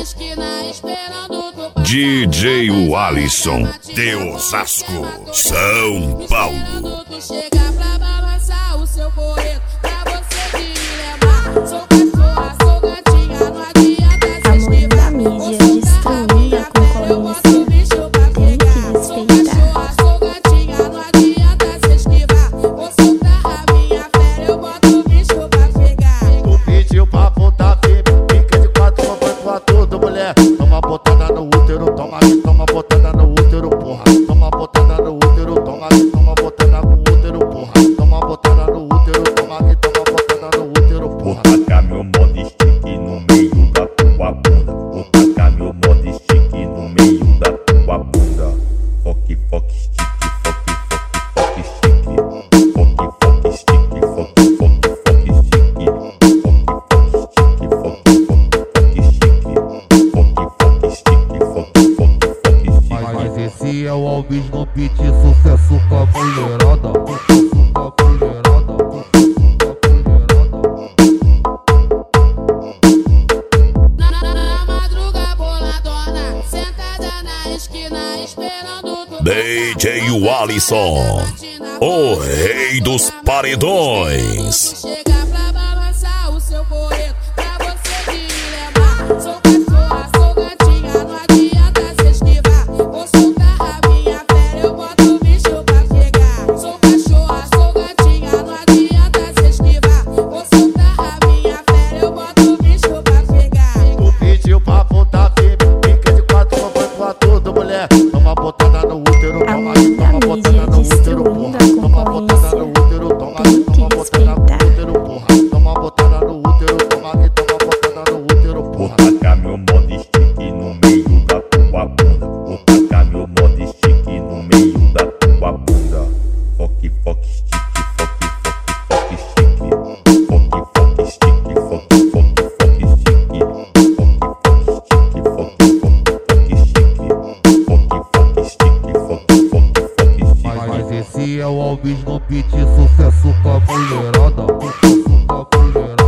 esquina esperando tu DJ Alisson de Osasco, São Paulo. Tu chega pra balançar o seu correto, pra você te levar. Sou cachorra, sou gatinha, não adianta se esquivar. Mídia destruindo a concorrência, tem que respeitar. Sou gatinha, não adianta se esquivar. Vou soltar a minha fera, eu boto o bicho pra pegar. Tu pediu pra botar firme, fica de quatro, vai pra tudo, mulher. Toma botada no útero, toma aqui, toma botada no útero, porra. Toma botada no útero, toma aqui, toma botada no útero, porra. Toma botada no útero, toma aqui, toma botada no útero, porra. Vou tacar meu modo stick no meio da tua bunda. Vou tacar meu modo stick no meio da tua bunda. Foque, foque, stick, foque, foque, stick. Foque, foque, stick, foque, foque, foque, stick. Foque, foque, stick, foque, foque, foque, stick. Mas esse é o Alves no beat, sucesso com a mulherada. Sucesso com a mulherada. Sucesso com a mulherada. Na madruga boladona, sentada na esquina esperando tu DJ Alisson, o rei dos paredões. chega pra balançar o seu correto, pra você te levar. Sou cachorra, sou gatinha, não adianta se esquivar. Vou soltar a minha fera, eu boto o bicho pra pegar. Sou cachorra, sou gatinha, não adianta se esquivar. Vou soltar a minha fera, eu boto o bicho pra pegar. Tu pediu pra botar firme, fica de quatro, vai pra tudo, mulher. Toma botada no útero, toma aqui, toma botada no útero, porra. Toma botada no útero, toma aqui, toma botada no útero, porra. Toma botada no útero, toma aqui, toma botada no útero, Vou porra. tacar meu modo stick no meio da tua bunda. Vou tacar meu modo stick no meio da tua bunda. Foque, foque, stick, foque, foque, foque, stick. Foque, foque, stick, foque, foque, foque, stick. Foque, foque, stick, foque, foque, stick. Foque, foque, stick, foque, foque, stick. Mas esse é o Alves no beat, sucesso com a mulherada. Sucesso com a mulherada.